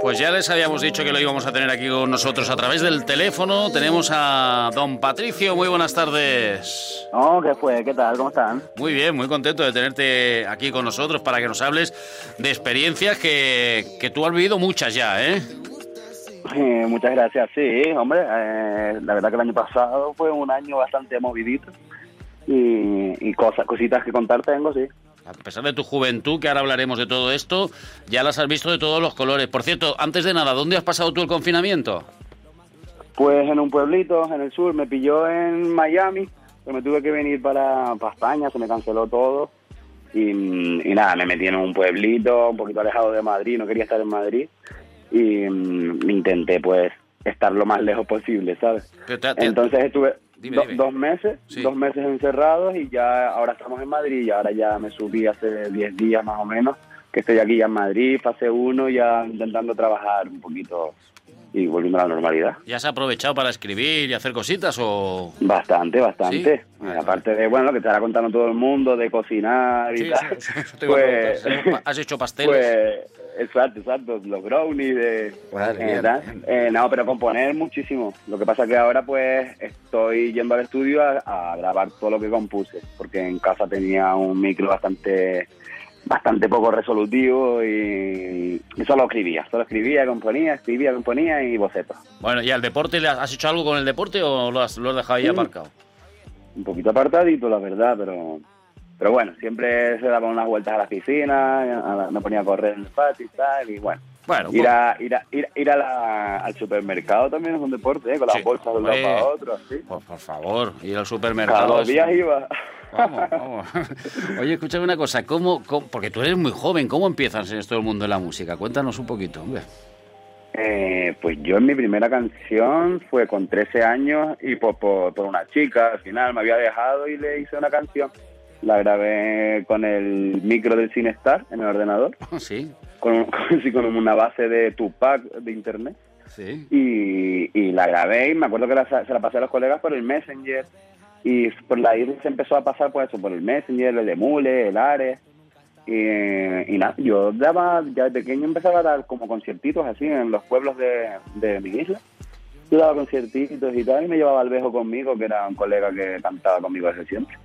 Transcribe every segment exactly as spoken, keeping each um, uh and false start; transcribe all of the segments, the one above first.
Pues ya les habíamos dicho que lo íbamos a tener aquí con nosotros a través del teléfono. Tenemos a don Patricio. Muy buenas tardes. Oh, ¿qué fue? ¿Qué tal? ¿Cómo están? Muy bien, muy contento de tenerte aquí con nosotros para que nos hables de experiencias que, que tú has vivido muchas ya, ¿eh? Eh, muchas gracias. Sí, hombre, eh, la verdad que el año pasado fue un año bastante movidito y, y cosas, cositas que contar tengo, sí. A pesar de tu juventud, que ahora hablaremos de todo esto, ya las has visto de todos los colores. Por cierto, antes de nada, ¿dónde has pasado tú el confinamiento? Pues en un pueblito en el sur, me pilló en Miami, pues me tuve que venir para, para España, se me canceló todo y, y nada, me metí en un pueblito un poquito alejado de Madrid, no quería estar en Madrid y um, intenté pues estar lo más lejos posible, ¿sabes? Te, te, Entonces estuve... Dime, dime. Do, dos meses, sí. dos meses encerrados y ya ahora estamos en Madrid y ahora ya me subí hace diez días más o menos, que estoy aquí ya en Madrid, fase uno, ya intentando trabajar un poquito y volviendo a la normalidad. ¿Ya se ha aprovechado para escribir y hacer cositas o...? Bastante, bastante. ¿Sí? Eh, aparte de, bueno, lo que te estará contando todo el mundo, de cocinar y sí, tal. Sí, sí, pues, ¿has hecho pasteles? Pues, exacto, exacto, los brownies de... Vale, eh, eh, no, pero componer muchísimo. Lo que pasa que ahora pues estoy yendo al estudio a, a grabar todo lo que compuse, porque en casa tenía un micro bastante... bastante poco resolutivo y, y solo escribía, solo escribía, componía, escribía, componía y bocetos. Bueno, ¿y al deporte le has hecho algo con el deporte o lo has, lo has dejado ahí sí, aparcado? Un poquito apartadito, la verdad, pero pero bueno, siempre se daban unas vueltas a la piscina, a la, me ponía a correr en el patio y tal, y bueno. Bueno, ir a, ir a, ir, ir a la, al supermercado también es un deporte, ¿eh? Con las sí, bolsas de un lado para otro, ¿sí? Por, por favor, ir al supermercado. Cada dos días iba. Vamos, vamos. Oye, escúchame una cosa, ¿cómo, cómo, porque tú eres muy joven, ¿cómo empiezas en esto del mundo de la música? Cuéntanos un poquito, hombre. Eh, pues yo en mi primera canción fue con trece años y por, por, por una chica, al final me había dejado y le hice una canción. La grabé con el micro del CineStar en el ordenador. Sí. Con, con, sí, con una base de Tupac de internet. Sí. Y, y la grabé y me acuerdo que la, se la pasé a los colegas por el Messenger. Y por la I R se empezó a pasar por eso, por el Messenger, el Emule, el Ares. Y, y nada, yo daba, ya de pequeño empezaba a dar como conciertitos así en los pueblos de, de mi isla. Yo daba conciertitos y tal, y me llevaba al Bejo conmigo, que era un colega que cantaba conmigo desde siempre.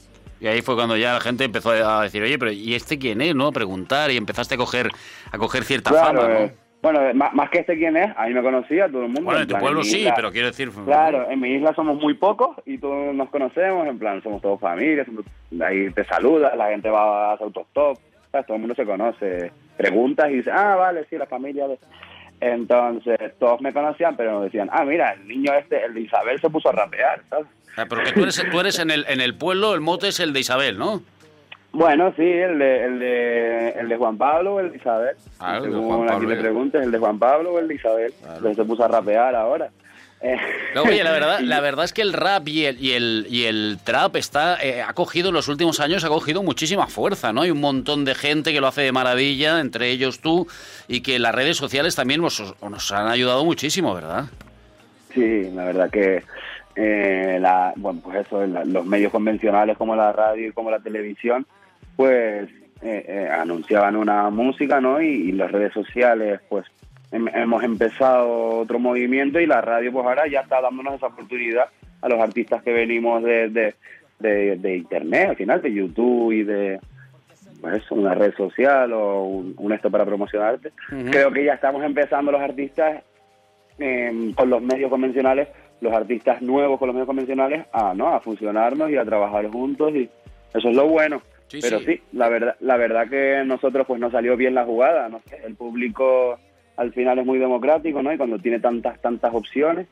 Y ahí fue cuando ya la gente empezó a decir, oye, pero ¿y este quién es? ¿No? A preguntar y empezaste a coger, a coger cierta claro, fama, ¿no? Eh, bueno, más, más que este quién es, a mí me conocía todo el mundo. Bueno, en tu plan, pueblo en sí, isla, pero quiero decir... Claro, en mi isla somos muy pocos y todos nos conocemos, en plan, somos todos familias, somos, ahí te saludas, la gente va a hacer autostop, ¿sabes? Todo el mundo se conoce, preguntas y dices, ah, vale, sí, la familia de... Entonces, todos me conocían, pero me decían, ah, mira, el niño este, el de Isabel, se puso a rapear, ¿sabes? Ah, pero que tú eres, tú eres en, el, en el pueblo, el mote es el de Isabel, ¿no? Bueno, sí, el de, el de, el de Juan Pablo o el de Isabel. Ah, el de Según Juan Pablo. Aquí le preguntes, el de Juan Pablo o el de Isabel. Claro. Entonces se puso a rapear ahora. Eh, no, oye, la verdad, la verdad es que el rap y el, y el, y el trap está, eh, ha cogido en los últimos años, ha cogido muchísima fuerza, ¿no? Hay un montón de gente que lo hace de maravilla, entre ellos tú, y que las redes sociales también nos, nos han ayudado muchísimo, ¿verdad? Sí, la verdad que... Eh, la, bueno, pues eso, la, los medios convencionales como la radio y como la televisión, pues eh, eh, anunciaban una música, ¿no? Y, y las redes sociales, pues hem, hemos empezado otro movimiento y la radio, pues ahora ya está dándonos esa oportunidad a los artistas que venimos de, de, de, de internet, al final, de YouTube y de, pues eso, una red social o un, un esto para promocionarte. Uh-huh. Creo que ya estamos empezando los artistas eh, con los medios convencionales, los artistas nuevos con los medios convencionales a, ¿no? a fusionarnos y a trabajar juntos y eso es lo bueno. Sí, pero sí. sí, la verdad la verdad que nosotros pues nos salió bien la jugada, ¿no? El público al final es muy democrático, ¿no? Y cuando tiene tantas tantas opciones,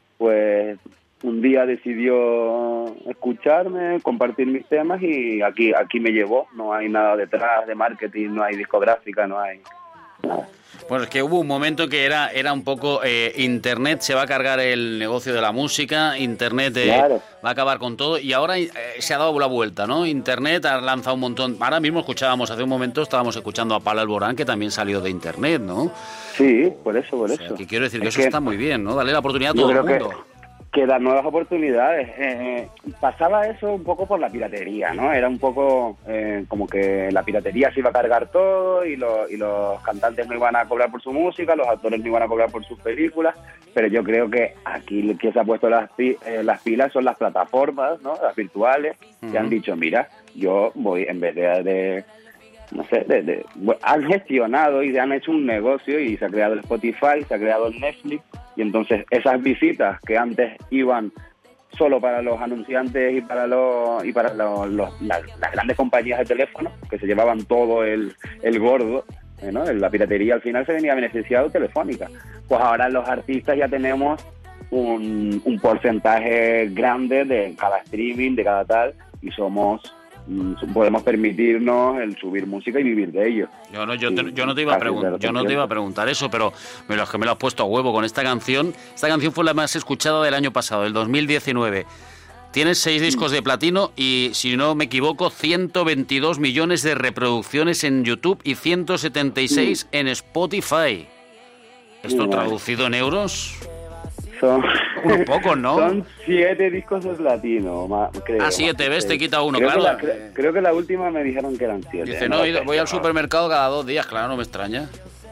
pues un día decidió escucharme, compartir mis temas y aquí aquí me llevó, no hay nada detrás de marketing, no hay discográfica, no hay nada. Pues es que hubo un momento que era era un poco eh, Internet se va a cargar el negocio de la música, Internet eh, claro. va a acabar con todo y ahora eh, se ha dado la vuelta, ¿no? Internet ha lanzado un montón. Ahora mismo escuchábamos, hace un momento estábamos escuchando a Pablo Alborán, que también salió de Internet, ¿no? Sí, por eso, por o sea, eso. Que quiero decir que es eso que está muy bien, ¿no? Darle la oportunidad a todo el mundo. Que... que dar nuevas oportunidades. Eh, pasaba eso un poco por la piratería, ¿no? Era un poco eh, como que la piratería se iba a cargar todo y, lo, y los cantantes no iban a cobrar por su música, los actores no iban a cobrar por sus películas, pero yo creo que aquí que se ha puesto las, pi- eh, las pilas son las plataformas, ¿no? Las virtuales, uh-huh. que han dicho, mira, yo voy, en vez de... de no sé, de, de, bueno, han gestionado y han hecho un negocio y se ha creado el Spotify, se ha creado el Netflix, y entonces esas visitas que antes iban solo para los anunciantes y para los y para los, los, las, las grandes compañías de teléfono, que se llevaban todo el, el gordo, ¿eh, ¿no? La piratería al final se venía beneficiado Telefónica. Pues ahora los artistas ya tenemos un, un porcentaje grande de cada streaming, de cada tal, y somos... podemos permitirnos el subir música y vivir de ello. Yo no, yo te, yo no te iba a preguntar, yo no te iba a preguntar eso, pero me lo, que me lo has puesto a huevo con esta canción. Esta canción fue la más escuchada del año pasado, del dos mil diecinueve. Tienes seis discos de platino y, si no me equivoco, ciento veintidós millones de reproducciones en YouTube y ciento setenta y seis sí. en Spotify. ¿Esto sí, traducido en euros? Son unos pocos, ¿no? Son siete discos de platino, más, creo. Ah, siete, ves, te quita uno, creo claro. Que la, cre- creo que la última me dijeron que eran siete. Dice, no, no voy al supermercado cada dos días, claro, no me extraña.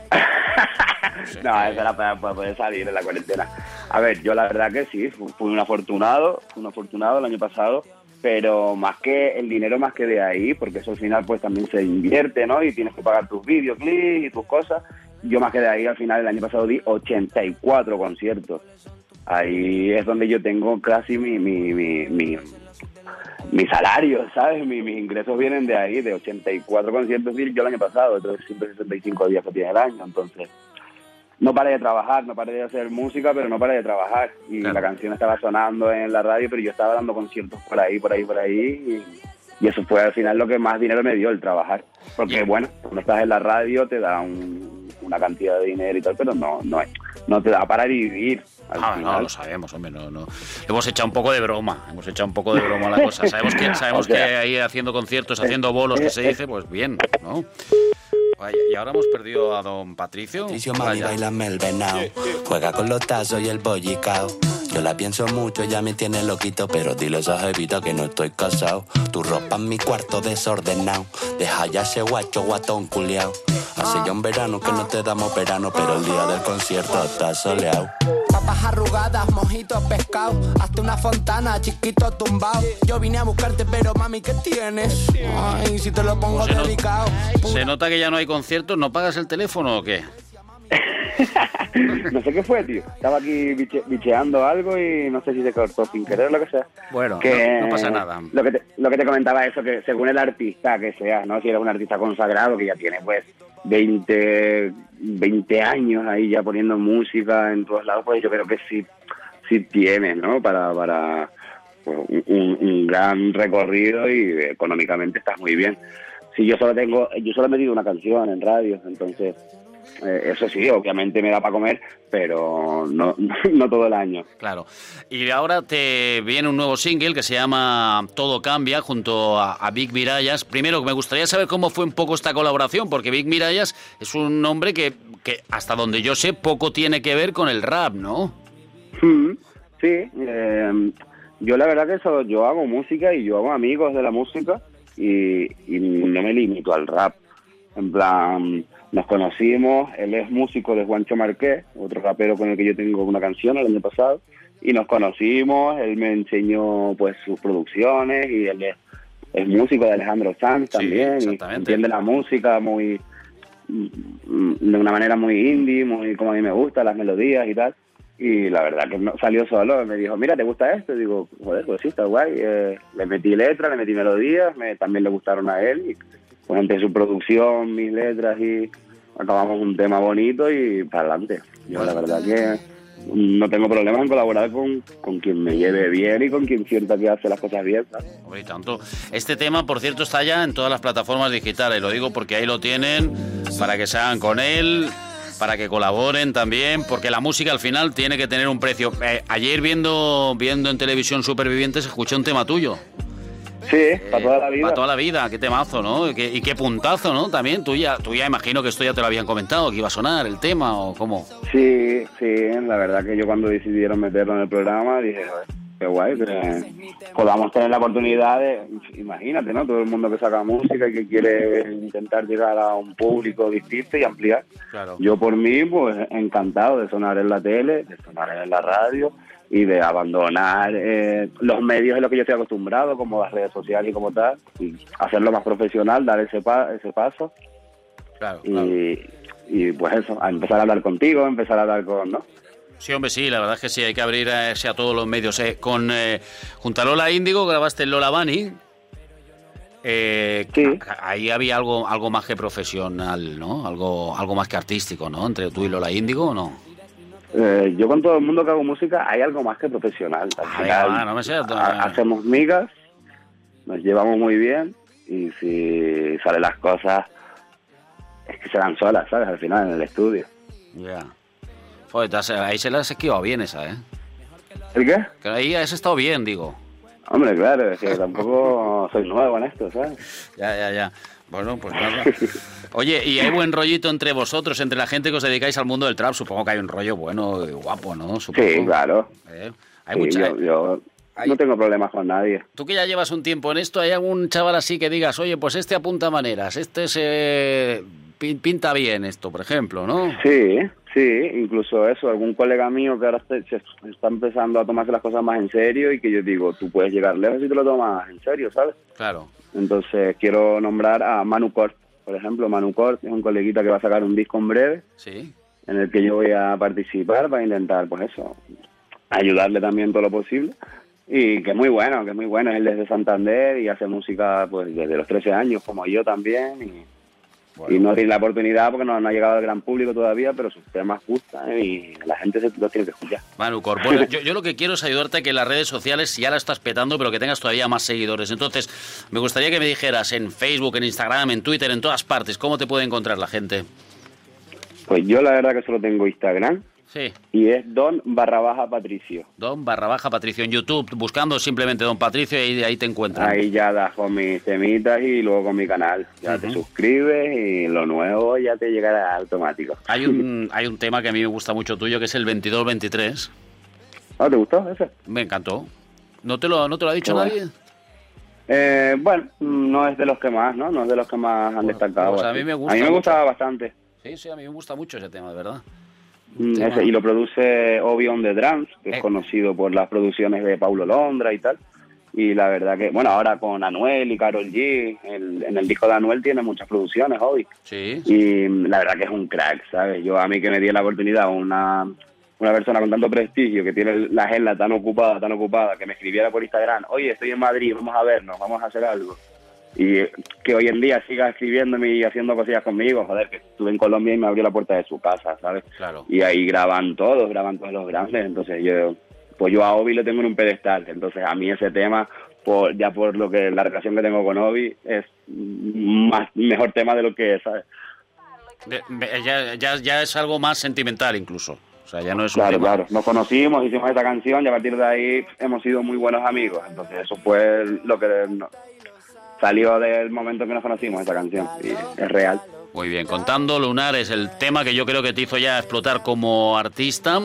No, no, eso era para, para poder salir de la cuarentena. A ver, yo la verdad que sí, fui un afortunado, fui un afortunado el año pasado, pero más que el dinero, más que de ahí, porque eso al final pues también se invierte, ¿no? Y tienes que pagar tus videoclips y tus cosas. Yo más que de ahí, al final el año pasado di ochenta y cuatro conciertos. Ahí es donde yo tengo casi mi mi mi, mi, mi salario, ¿sabes? Mi, mis ingresos vienen de ahí, de ochenta y cuatro conciertos yo el año pasado, entonces ciento sesenta y cinco días que tiene el año, entonces no paré de trabajar, no paré de hacer música, pero no paré de trabajar. Y claro, la canción estaba sonando en la radio, pero yo estaba dando conciertos por ahí, por ahí, por ahí, y, y eso fue al final lo que más dinero me dio, el trabajar. Porque yeah. bueno, cuando estás en la radio te da un, una cantidad de dinero y tal, pero no, no, no te da para vivir. Ah, no, lo sabemos, hombre, no, no. Hemos echado un poco de broma, hemos echado un poco de broma a la cosa. Sabemos que, sabemos o sea, que ahí haciendo conciertos, haciendo bolos, que se dice, pues bien, ¿no? Vaya, y ahora hemos perdido a don Patricio. Patricio, mami, bailame el venado. Juega con los tazos y el bollicao. Yo la pienso mucho, ella me tiene loquito, pero dile a esa jevita que no estoy casado. Tu ropa en mi cuarto desordenado. Deja ya ese guacho guatón culiao. Hace ya un verano que no te damos verano, pero el día del concierto está soleado. Papas arrugadas, mojitos, pescado. Hasta una fontana, chiquito tumbao. Yo vine a buscarte, pero mami, ¿qué tienes? Ay, si te lo pongo se dedicado. Not- se nota que ya no hay conciertos, ¿no pagas el teléfono o qué? No sé qué fue, tío. Estaba aquí biche, bicheando algo y no sé si se cortó sin querer o lo que sea. Bueno, que, no, no pasa nada. Lo que, te, lo que te comentaba eso, que según el artista que sea, ¿no? Si eres un artista consagrado que ya tiene, pues, veinte, veinte años ahí ya poniendo música en todos lados, pues yo creo que sí, sí tienes, ¿no? Para, para pues, un, un gran recorrido y económicamente estás muy bien. Si yo solo tengo, yo solo he metido una canción en radio, entonces... Eh, eso sí, obviamente me da para comer, pero no, no, no todo el año. Claro. Y ahora te viene un nuevo single que se llama Todo Cambia, junto a, a Vic Mirallas. Primero, me gustaría saber cómo fue un poco esta colaboración, porque Vic Mirallas es un hombre que, que hasta donde yo sé, poco tiene que ver con el rap, ¿no? Sí, eh, yo la verdad que eso, yo hago música y yo hago amigos de la música y, y no me limito al rap. En plan... Nos conocimos, él es músico de Juancho Marqués, otro rapero con el que yo tengo una canción el año pasado, y nos conocimos, él me enseñó pues sus producciones, y él es, es músico de Alejandro Sanz también, sí, y entiende la música muy de una manera muy indie, muy como a mí me gusta, las melodías y tal, y la verdad que no, salió solo, me dijo, mira, ¿te gusta esto? Y digo, joder, pues sí, está guay, eh, le metí letras, le metí melodías, me, también le gustaron a él, y pues entre su producción, mis letras y acabamos un tema bonito y para adelante. Yo la verdad que no tengo problemas en colaborar con, con quien me lleve bien y con quien sienta que hace las cosas bien, ¿sabes? Hombre, y tanto. Este tema, por cierto, está ya en todas las plataformas digitales. Lo digo porque ahí lo tienen, para que se hagan con él, para que colaboren también, porque la música al final tiene que tener un precio. Eh, ayer viendo viendo en televisión Supervivientes escuché un tema tuyo. Sí, eh, para toda la vida. Para toda la vida, qué temazo, ¿no? Y qué, y qué puntazo, ¿no? También, tú ya, tú ya imagino que esto ya te lo habían comentado, que iba a sonar el tema o cómo. Sí, sí, la verdad que yo cuando decidieron meterlo en el programa dije, joder, qué guay, que podamos tener la oportunidad de, imagínate, ¿no? Todo el mundo que saca música y que quiere intentar llegar a un público distinto y ampliar. Claro. Yo por mí, pues encantado de sonar en la tele, de sonar en la radio y de abandonar eh, los medios en los que yo estoy acostumbrado, como las redes sociales y como tal, y hacerlo más profesional, dar ese pa ese paso. Claro, y, claro. y pues eso, a empezar a hablar contigo, empezar a hablar con, ¿no? Sí, hombre, sí, la verdad es que sí, hay que abrir a, a todos los medios. Eh. Con eh, junto a Lola Índigo grabaste Lola Bunny. Eh, sí. Ahí había algo algo más que profesional, ¿no? Algo algo más que artístico, ¿no? Entre tú y Lola Índigo, ¿o no? Eh, yo con todo el mundo que hago música hay algo más que profesional. Al ah, final, va, no me sé, ha, hacemos migas, nos llevamos muy bien y si salen las cosas es que se dan solas, ¿sabes? Al final en el estudio. Ya. Yeah. Joder, ahí se la has esquivado bien esa, ¿eh? ¿El qué? Que ahí has estado bien, digo. Hombre, claro, es que tampoco soy nuevo en esto, ¿sabes? Ya, ya, ya. Bueno, pues nada. Oye, ¿y hay buen rollito entre vosotros, entre la gente que os dedicáis al mundo del trap? Supongo que hay un rollo bueno y guapo, ¿no? Supongo. Sí, claro. ¿Eh? Hay sí, mucha... yo, yo hay... no tengo problemas con nadie. Tú que ya llevas un tiempo en esto, ¿hay algún chaval así que digas, oye, pues este apunta maneras, este se pinta bien esto, por ejemplo, ¿no? Sí, sí, incluso eso, algún colega mío que ahora se, se está empezando a tomarse las cosas más en serio y que yo digo, tú puedes llegar lejos si te lo tomas en serio, ¿sabes? Claro. Entonces quiero nombrar a Manu Cort, por ejemplo. Manu Cort es un coleguita que va a sacar un disco en breve, sí, en el que yo voy a participar para intentar, pues eso, ayudarle también todo lo posible. Y que es muy bueno, que es muy bueno, él es de Santander y hace música pues desde los trece años, como yo también, y, bueno, y no tiene la oportunidad porque no, no ha llegado al gran público todavía, pero sus temas gustan y la gente se los tiene que escuchar. Manu Cor, bueno, yo, yo lo que quiero es ayudarte a que las redes sociales ya la estás petando, pero que tengas todavía más seguidores. Entonces, me gustaría que me dijeras en Facebook, en Instagram, en Twitter, en todas partes, ¿cómo te puede encontrar la gente? Pues yo la verdad que solo tengo Instagram. Sí. Y es Don barra baja Patricio. Don barra baja Patricio en YouTube, buscando simplemente Don Patricio y ahí te encuentras. Ahí ya das con mis temitas y luego con mi canal. Ya uh-huh. te suscribes y lo nuevo ya te llegará automático. Hay un hay un tema que a mí me gusta mucho tuyo, que es el veintidós veintitrés. ¿Ah, te gustó ese? Me encantó. ¿No te lo, no te lo ha dicho bueno. nadie? Eh, bueno, no es de los que más, ¿no? No es de los que más han bueno, destacado. Pues a mí me gusta a mí me mucho. gustaba bastante. Sí, sí, a mí me gusta mucho ese tema, de verdad. Ese, y lo produce Obi on the Drums, que es eh. conocido por las producciones de Paulo Londra y tal. Y la verdad que, bueno, ahora con Anuel y Karol G, el, en el disco de Anuel tiene muchas producciones, Obi. Sí. Y la verdad que es un crack, ¿sabes? Yo a mí que me di la oportunidad, una, una persona con tanto prestigio, que tiene la agenda tan ocupada, tan ocupada, que me escribiera por Instagram, oye, estoy en Madrid, vamos a vernos, vamos a hacer algo. Y que hoy en día siga escribiéndome y haciendo cosillas conmigo, joder, que estuve en Colombia y me abrió la puerta de su casa, ¿sabes? Claro. Y ahí graban todos, graban todos los grandes, entonces yo, pues yo a Obi lo tengo en un pedestal, entonces a mí ese tema, por, ya por lo que la relación que tengo con Obi, es más mejor tema de lo que es, ¿sabes? Ya, ya, ya es algo más sentimental incluso. O sea, ya no es un claro, tema... claro. Nos conocimos, hicimos esta canción y a partir de ahí hemos sido muy buenos amigos, entonces eso fue lo que... No, salió del momento que nos conocimos esta canción y es real. Muy bien, Contando Lunares, el tema que yo creo que te hizo ya explotar como artista.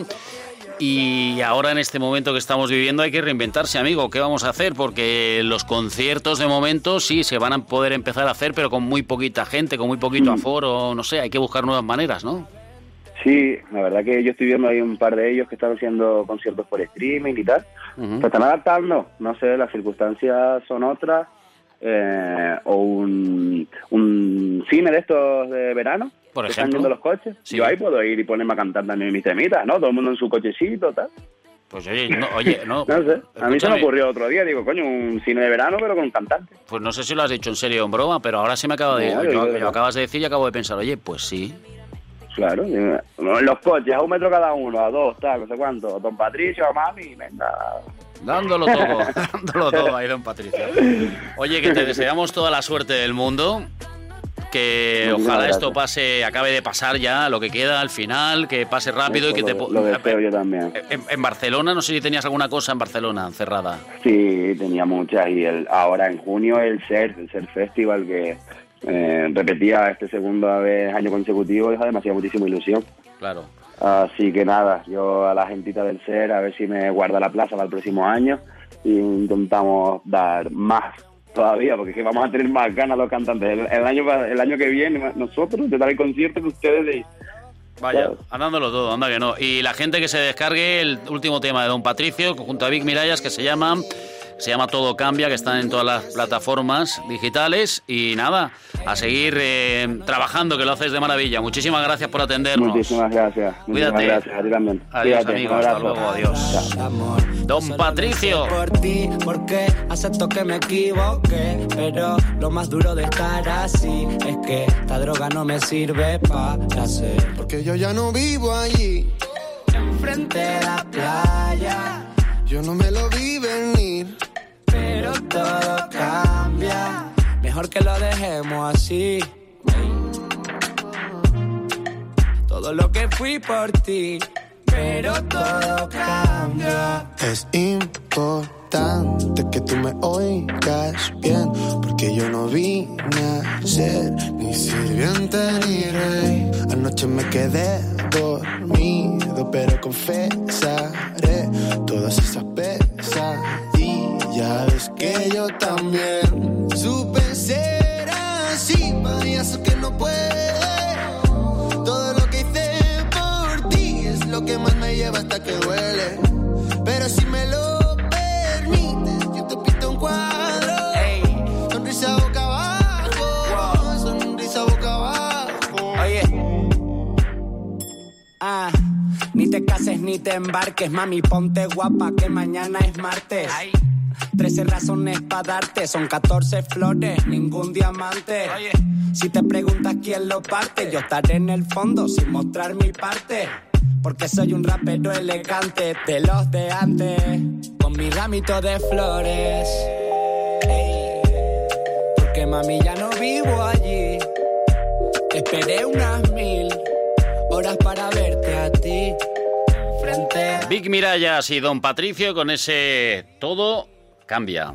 Y ahora en este momento que estamos viviendo hay que reinventarse, amigo. ¿Qué vamos a hacer? Porque los conciertos de momento sí se van a poder empezar a hacer, pero con muy poquita gente, con muy poquito aforo, no sé, hay que buscar nuevas maneras, ¿no? Sí, la verdad que yo estoy viendo ahí un par de ellos que están haciendo conciertos por streaming y tal. Uh-huh. Se están adaptando, no sé, las circunstancias son otras. Eh, o un, un cine de estos de verano, por que ejemplo, están yendo los coches, sí. Yo ahí puedo ir y ponerme a cantar también mis temitas, ¿no? Todo el mundo en su cochecito, tal. Pues oye, no, oye, no, no sé, a mí se me ocurrió otro día, digo, coño, un cine de verano pero con un cantante. Pues no sé si lo has dicho en serio o en broma, pero ahora se me acaba de... No, yo, yo, yo acabas de decir y acabo de pensar, oye, pues sí. Claro, en los coches, a un metro cada uno, a dos, tal, no sé cuánto, Don Patricio, a mami, venga... Dándolo todo, dándolo todo ahí, Don Patricio. Oye, que te deseamos toda la suerte del mundo. que Muchísimas ojalá gracias. esto pase, acabe de pasar ya, lo que queda al final, que pase rápido. Eso Y que te lo, po- lo deseo yo también. En, en Barcelona, no sé si tenías alguna cosa en Barcelona cerrada. Sí, tenía muchas y el, ahora en junio el SER, el SER Festival, que eh, repetía este segundo vez año consecutivo, y además me hacía muchísima ilusión. Claro. Así que nada, yo a la gentita del SER a ver si me guarda la plaza para el próximo año y intentamos dar más todavía, porque es que vamos a tener más ganas los cantantes. El, el año el año que viene nosotros de dar el concierto que ustedes de Vaya, Claro. andándolo todo, anda que no. Y la gente que se descargue el último tema de Don Patricio junto a Vic Mirallas, que se llama se llama Todo Cambia, que están en todas las plataformas digitales. Y nada, a seguir eh, trabajando, que lo haces de maravilla. Muchísimas gracias por atendernos. Muchísimas gracias. Muchísimas Cuídate. gracias. A ti también. Adiós, Cuídate, amigo. un Hasta abrazo. luego. Adiós. Amor, Don solo Patricio. lo hice por ti, porque acepto que me equivoqué, pero lo más duro de estar así es que esta droga no me sirve para hacer. Porque yo ya no vivo allí, Enfrente de la playa, yo no me lo vi venir. pero todo cambia. Mejor que lo dejemos así. Todo lo que fui por ti, pero todo cambia. Es importante que tú me oigas bien, porque yo no vine a ser ni sirviente ni rey. Anoche me quedé dormido, pero confesaré todas esas pesadillas. Es que yo también supe ser así, payaso que no puede. Todo lo que hice por ti es lo que más me lleva hasta que duele. Pero si me lo permites, yo te pinto un cuadro. Ey. Sonrisa boca abajo, sonrisa boca abajo. Oye. Ah, ni te cases ni te embarques, mami, ponte guapa que mañana es martes. Trece razones para darte, son catorce flores, ningún diamante. Si te preguntas quién lo parte, yo estaré en el fondo sin mostrar mi parte. Porque soy un rapero elegante de los de antes, con mi ramito de flores. Ey. Porque mami ya no vivo allí, esperé unas mil horas para verte a ti frente a... Vic Mirallas y Don Patricio con ese Todo Cambia.